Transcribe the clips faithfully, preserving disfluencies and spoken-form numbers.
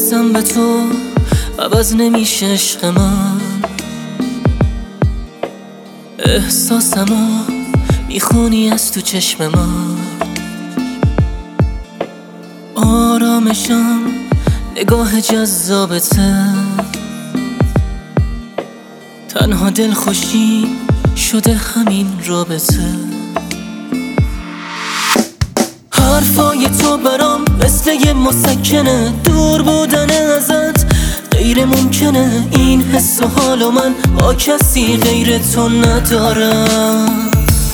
برسم به تو عوض نمیشه عشق من، احساسمو میخونی از تو چشم من. آرامشم نگاه جذابته، تنها دل خوشی شده همین رابطه. حرفای تو برام مثل یه مسکنه، دور بودن ازت غیر ممکنه. این حس و حالو من با کسی غیر تو ندارم.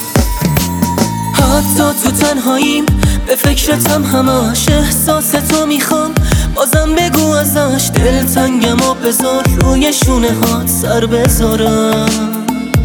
حتی تو تنهاییم به فکرتم همش، احساس تو میخوام بازم بگو ازش. دلتنگم و بذار روی شونه هات سر بذارم.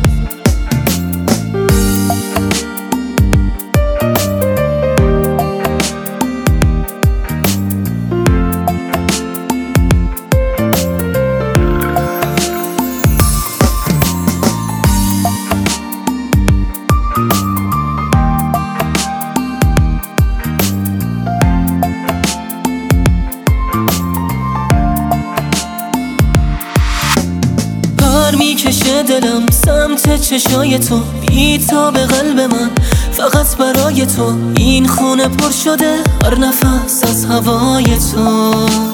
میکشه دلم سمت چشای تو، بی‌تاب قلب من فقط برای تو. این خونه پر شده هر نفس از هوای تو.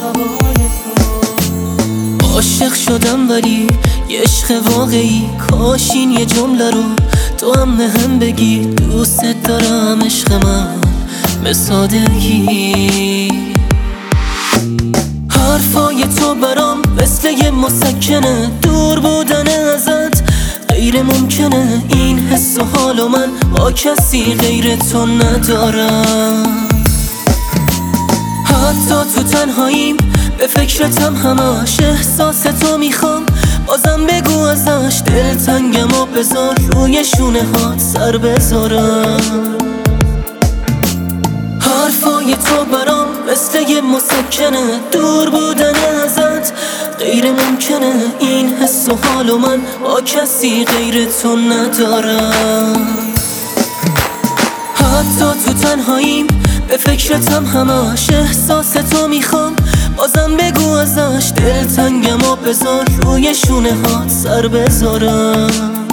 عاشق شدم ولی یه عشق واقعی، کاش این یه جمله رو تو هم بهم بگی. دوست دارم عشق من به سادگی. حرفای تو برام مثل یه مسکنه، دور بودن ازت غیر ممکنه. این حس و حالو من با کسی غیر تو ندارم. حتی تو تنهاییم به فکرتم همش، احساس تو میخوام بازم بگو ازش. دلتنگم و بذار روی شونه هات سر بذارم. حرفای تو برام مثل یه مسکنه، دور بودن ازت غیر ممکنه. این حس و حالو من با کسی غیر تو ندارم. حتی تو تنهاییم به فکرتم همش، احساس تو میخوام بازم بگو ازش. دلتنگم و بذار روی شونه هات سر بذارم.